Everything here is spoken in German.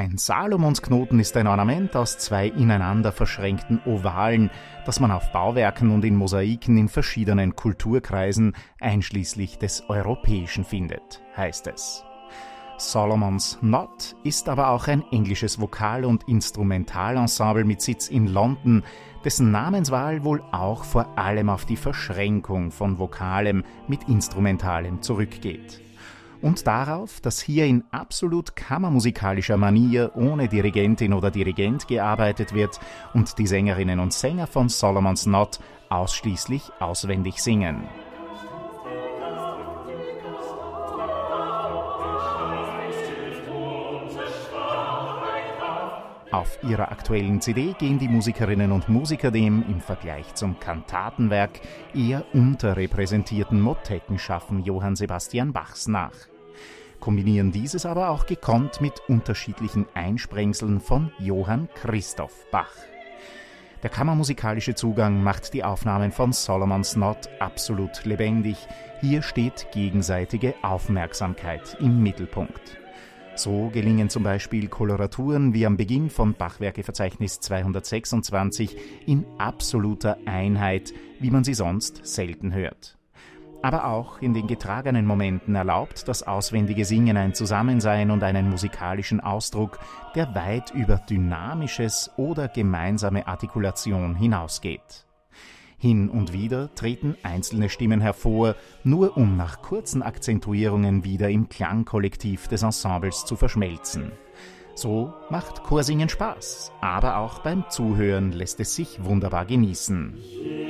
Ein Salomonsknoten ist ein Ornament aus zwei ineinander verschränkten Ovalen, das man auf Bauwerken und in Mosaiken in verschiedenen Kulturkreisen, einschließlich des europäischen, findet, heißt es. Solomon's Knot ist aber auch ein englisches Vokal- und Instrumentalensemble mit Sitz in London, dessen Namenswahl wohl auch vor allem auf die Verschränkung von Vokalem mit Instrumentalem zurückgeht. Und darauf, dass hier in absolut kammermusikalischer Manier ohne Dirigentin oder Dirigent gearbeitet wird und die Sängerinnen und Sänger von Solomon's Knot ausschließlich auswendig singen. Auf ihrer aktuellen CD gehen die Musikerinnen und Musiker dem im Vergleich zum Kantatenwerk eher unterrepräsentierten Motettenschaffen Johann Sebastian Bachs nach. Kombinieren dieses aber auch gekonnt mit unterschiedlichen Einsprengseln von Johann Christoph Bach. Der kammermusikalische Zugang macht die Aufnahmen von Solomon's Knot absolut lebendig. Hier steht gegenseitige Aufmerksamkeit im Mittelpunkt. So gelingen zum Beispiel Koloraturen wie am Beginn von Bachwerkeverzeichnis 226 in absoluter Einheit, wie man sie sonst selten hört. Aber auch in den getragenen Momenten erlaubt das auswendige Singen ein Zusammensein und einen musikalischen Ausdruck, der weit über Dynamisches oder gemeinsame Artikulation hinausgeht. Hin und wieder treten einzelne Stimmen hervor, nur um nach kurzen Akzentuierungen wieder im Klangkollektiv des Ensembles zu verschmelzen. So macht Chorsingen Spaß, aber auch beim Zuhören lässt es sich wunderbar genießen.